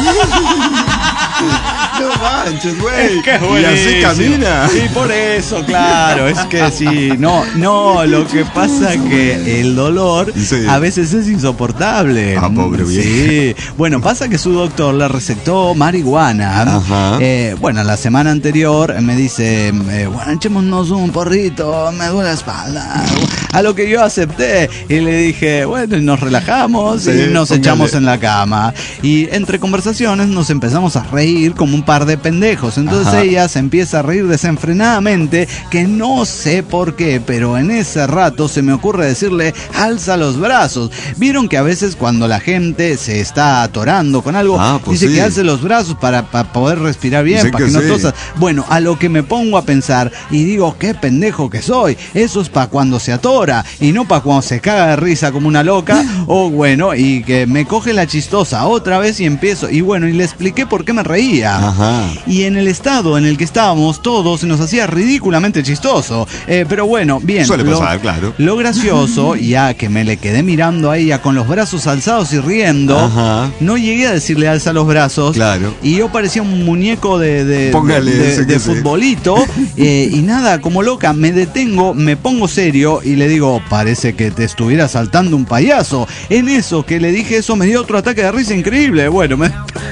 No manches, güey. Es que es Y así buenísimo. camina. Y por eso, claro, es que sí, no, no, lo que pasa que el dolor Sí. a veces es insoportable. Ah, pobre Sí. Bueno, pasa que su doctor le recetó marihuana. Ajá. Eh, bueno, la semana anterior me dice, eh, bueno, echémonos un porrito, me duele la espalda. A lo que yo acepté y le dije, bueno, nos relajamos Sí, y nos póngale. echamos en la cama. Y entre conversaciones nos empezamos a reír como un par de pendejos. Entonces Ajá. ella se empieza a reír desenfrenadamente, que no sé por qué, pero en ese rato se me ocurre decirle, alza los brazos. Vieron que a veces cuando la gente se está atorando con algo, Ah, pues dice sí. que alce los brazos para, para poder respirar bien, Sí para que que no sí. tosas. Bueno, a lo que me pongo a pensar y digo, qué pendejo que soy. Eso es para cuando se atora y no para cuando se caga de risa como una loca. O bueno, y que me coge la chistosa otra vez y empiezo. Y bueno, y le expliqué por qué me reía. Ajá. Y en el estado en el que estábamos todos se nos hacía ridículamente chistoso. Eh, pero bueno, bien. Suele lo- pasar, claro. Lo gracioso, ya que me le quedé mirando a ella con los brazos alzados y riendo, Ajá. no llegué a decirle alza los brazos. Claro. Y yo parecía un muñeco de, de, Póngale de- ese de que sí. futbolito. eh, y nada, como loca, me detengo, me pongo serio y le digo, parece que te estuviera saltando un payaso. En eso que le dije eso me dio otro ataque de risa increíble. Bueno, me...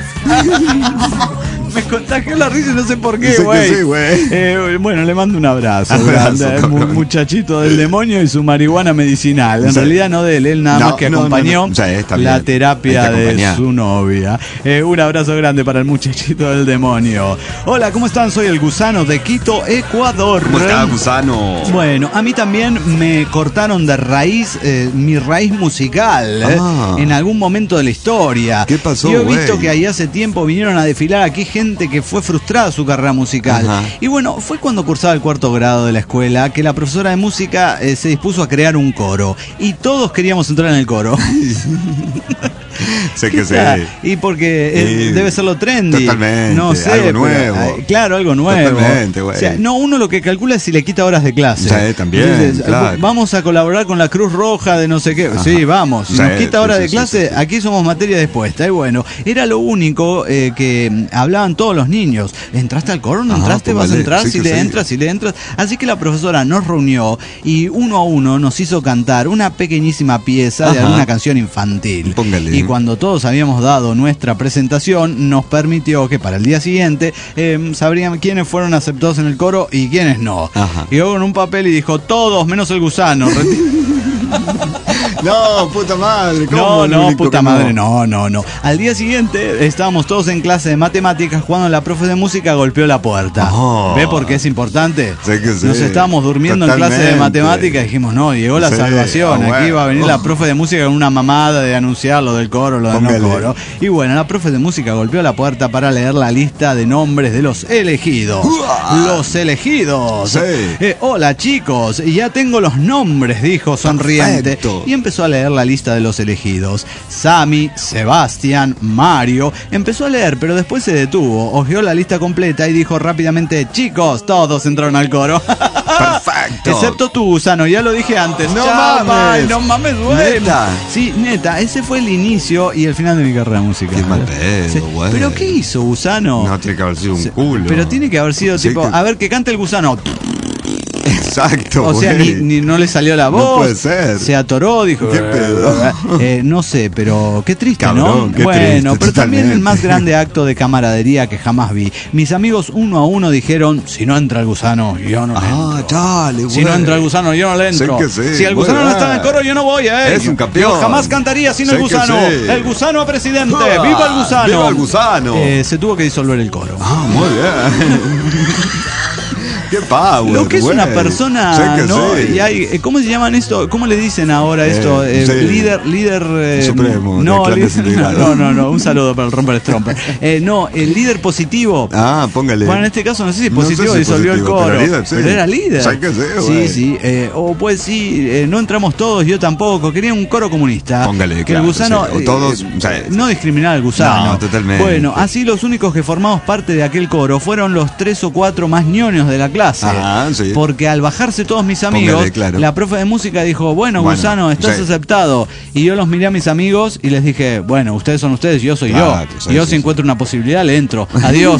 Me contagió la risa y no sé por qué, Sé que güey. sí, güey. Eh, bueno, le mando un abrazo, Abrazo, grande, cabrón. mu- muchachito del demonio y su marihuana medicinal. En Sí. realidad no de él, él nada No, más que no, no, acompañó no. Sí, está la bien. terapia Hay que de acompañar. su novia. Eh, un abrazo grande para el muchachito del demonio. Hola, ¿cómo están? Soy el Gusano de Quito, Ecuador. ¿Cómo está, gusano? Bueno, a mí también me cortaron de raíz eh, mi raíz musical eh, Ah. en algún momento de la historia. ¿Qué pasó, Yo he visto güey? que ahí hace tiempo vinieron a desfilar aquí gente que fue frustrada su carrera musical. Ajá. Y bueno, fue cuando cursaba el cuarto grado de la escuela que la profesora de música eh, se dispuso a crear un coro. Y todos queríamos entrar en el coro. Sé que sí. Y porque eh, sí. debe ser lo trendy. Totalmente. No sé. Algo pero, nuevo. eh, claro, algo nuevo. Totalmente, güey. O sea, no, uno lo que calcula es si le quita horas de clase. Sí, también. Entonces, claro. Vamos a colaborar con la Cruz Roja de no sé qué. Ajá. Sí, vamos. Si sí, nos quita horas sí, de clase, sí, sí, sí. aquí somos materia dispuesta. Y bueno, era lo único eh, que hablaban todos los niños. ¿Entraste al coro? ¿No entraste? Ajá, ¿vas a entrar? Sí, si le sí. entras, si le entras. Así que la profesora nos reunió y uno a uno nos hizo cantar una pequeñísima pieza Ajá. de alguna canción infantil. Póngale. Y cuando todos habíamos dado nuestra presentación, nos permitió que para el día siguiente eh, sabrían quiénes fueron aceptados en el coro y quiénes no. Ajá. Y luego con un papel y dijo, todos menos el gusano. No, puta madre. ¿Cómo no, no, puta madre, no, no, no. Al día siguiente estábamos todos en clase de matemáticas cuando la profe de música golpeó la puerta. Oh. ¿Ve por qué es importante? Sé que sí. Nos estábamos durmiendo Totalmente. en clase de matemáticas y dijimos, no, llegó la sí. salvación. Oh, Aquí bueno. va a venir oh. la profe de música con una mamada de anunciar lo del coro, lo del no coro. Y bueno, la profe de música golpeó la puerta para leer la lista de nombres de los elegidos. Uh. Los elegidos. Sí. Eh, hola chicos, ya tengo los nombres, dijo sonriente. Perfecto. Y empezó a leer la lista de los elegidos. Sammy, Sebastián, Mario. Empezó a leer, pero después se detuvo. Hojeó la lista completa y dijo rápidamente, chicos, todos entraron al coro. Perfecto. Excepto tú, Gusano, ya lo dije antes. No Chapa, mames. No mames, güey. ¿Neta? Sí, neta, ese fue el inicio y el final de mi carrera musical. Qué mal pedo, sí. güey. ¿Pero qué hizo Gusano? No, tiene que haber sido un culo. Pero tiene que haber sido sí, tipo, que... a ver, que cante el Gusano. Exacto. O sea, ni, ni no le salió la voz. No puede ser. Se atoró, dijo. ¿Qué pedo? Eh, no sé, pero qué triste, Cabrón, ¿no? Qué bueno, triste, pero totalmente. también el más grande acto de camaradería que jamás vi. Mis amigos uno a uno dijeron, si no entra el gusano, yo no le ah, entro. Dale, güey. Si no entra el gusano, yo no le entro. Sé que sí, si el gusano güey. no está en el coro, yo no voy, ¿eh? Es un campeón. Yo jamás cantaría sin sé el gusano. Sí. El gusano a presidente. Ah, ¡Viva el gusano! ¡Viva el gusano! Eh, se tuvo que disolver el coro. Ah, muy bien. Qué power, lo que es güey. una persona, sé que ¿no? Sí. Y hay, ¿cómo se llaman esto? ¿Cómo le dicen ahora esto? Eh, eh, sí. Líder, líder eh, supremo. No, líder, no, no, no, no, un saludo para el Romper Stromper. Eh, no, el líder positivo. Ah, póngale. Bueno, en este caso no sé si no positivo sé si disolvió positivo, el coro. Pero, líder, sí. pero era líder. Sé que sí, sí, sí. Eh, o pues sí, eh, no entramos todos, yo tampoco. Quería un coro comunista. Póngale, que claro, el gusano. Sí. O todos. Eh, o sea, no discriminar al gusano. No, totalmente. Bueno, así los únicos que formamos parte de aquel coro fueron los tres o cuatro más ñoños de la clase. Ah, sí. Porque al bajar todos mis amigos, Póngale, claro. la profe de música dijo, bueno, bueno Gusano, estás sí. aceptado. Y yo los miré a mis amigos y les dije, bueno, ustedes son ustedes, yo soy claro, yo. sí, y yo sí, si sí. encuentro una posibilidad, le entro. Adiós.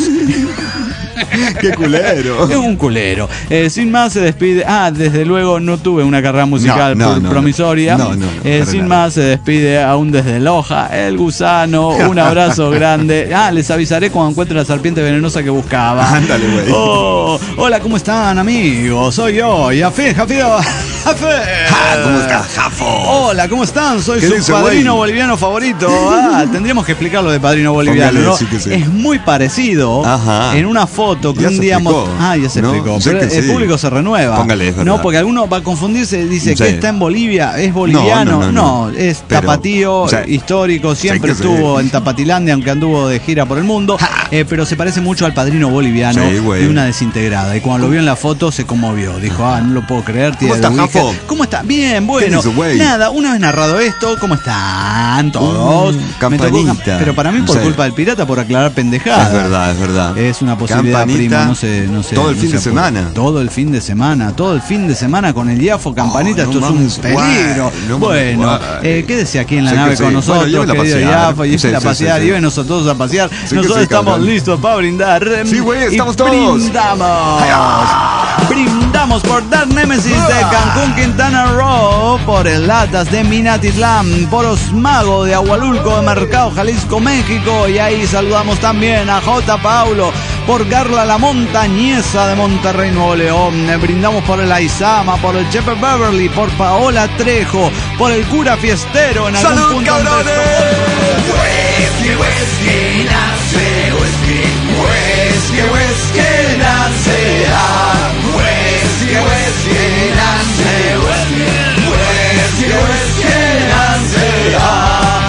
Qué culero. Es un culero. Eh, sin más se despide. Ah, desde luego no tuve una carrera musical no, no, por no, promisoria. No, no, no, eh, sin nada. Más se despide aún desde Loja. El Gusano, un abrazo grande. Ah, les avisaré cuando encuentre la serpiente venenosa que buscaba. Ándale, güey. Oh, hola, ¿cómo están, amigos? Soy yo, Yafé, Jafido. Jafé. Ah, ¿cómo estás, Jafo? Hola, ¿cómo están? Soy ¿Qué su dice, padrino güey? boliviano favorito. Ah, tendríamos que explicarlo de padrino boliviano, Póngale, ¿no? sí que sí. Es muy parecido. Ajá. En una foto que Ya un se día explicó. Ah, ya se No, explicó. sé Pero que el sí. público se renueva. Póngale, es verdad. No, porque alguno va a confundirse, dice Sí. que está en Bolivia, es boliviano. No, no, no, no. es Pero, tapatío, o sea, histórico, siempre sé que estuvo sí. en Tapatilandia, aunque anduvo de gira por el mundo. Eh, pero se parece mucho al padrino boliviano Sí, güey. de una desintegrada. Y cuando lo vio en la foto se conmovió. Dijo, ah, no lo puedo creer. ¿Cómo tiene estás, de Ouija. Jafo? ¿Cómo está? Bien, bueno. ¿Qué dice, güey? Nada, una vez narrado esto, ¿cómo están todos? Mm, Me tocó campanita. cam- pero para mí por Sí. culpa del pirata, por aclarar pendejadas. Es verdad, es verdad. Es una posibilidad, Campanita, primo, no sé, no sé. todo el no fin sé de por- semana. Todo el fin de semana, todo el fin de semana con el Iafo Campanita, Oh, no esto mames, es un peligro. guay, no mames, bueno, guay. eh, quédese aquí en la Sé que nave sí. con Bueno, nosotros, llévela a querido pasear. Iafo, y Sí, a sí, pasear, sí, sí. llévenos a todos a pasear. Sí que nosotros sí, estamos cabrón. listos para brindar. Sí, güey, Y estamos todos. Brindamos. Brindamos por Dark Nemesis de Cancún, Quintana Roo, por el Latas de Minatitlán, por Osmago de Agualulco de Mercado, Jalisco, México. Y ahí saludamos también a J. Paulo, por Carla la Montañesa de Monterrey, Nuevo León. Eh, Brindamos por el Aizama, por el Chepe Beverly, por Paola Trejo, por el cura fiestero en algún ¡Salud, punto. cabrones! Whisky, whisky, nace, whisky, whisky, whisky, nace, ah, whisky, whisky, nace, whisky, whisky, whisky, nace, ah. Y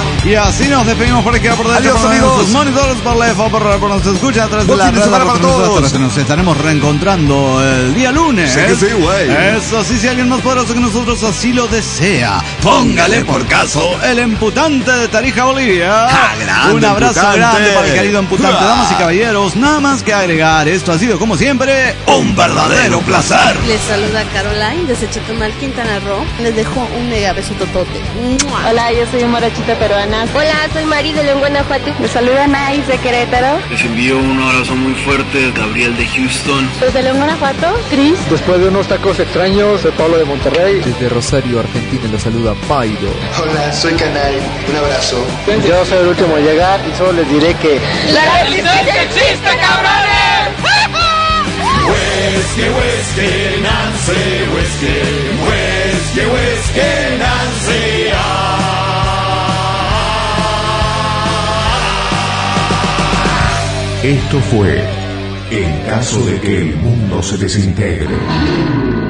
Así nos despedimos por aquí, por dentro. Adiós, por amigos. Sus monitores, por lejos, por, por nos escucha a través de Buen la fin de red. semana para todos. Nos estaremos reencontrando el día lunes. Sí que sí, güey. Eso sí, si alguien más poderoso que nosotros así lo desea, póngale por caso el emputante de Tarija, Bolivia. Ah, grande, Un abrazo emputante. grande para el querido emputante. Ah. Damas y caballeros, nada más que agregar. Esto ha sido, como siempre, un verdadero placer. Les saluda Caroline desde Chetumal, Quintana Roo. Les dejo un mega beso totote. ¡Mua! Hola, yo soy Morochita peruana. Hola, soy Mari de León, Guanajuato. Les saluda Nais de Querétaro. Les envío un abrazo muy fuerte, Gabriel de Houston. Desde León, Guanajuato, Cris. Después de unos tacos extraños, soy Pablo de Monterrey. Desde Rosario, Argentina, los saluda Pairo. Hola, soy Canay. Un abrazo. Yo soy el último a llegar y solo les diré que... ¡La resistencia existe, cabrones! Whisky, whisky, Nancy, whisky, whisky, whisky, Nancy. Esto fue En caso de que el mundo se desintegre.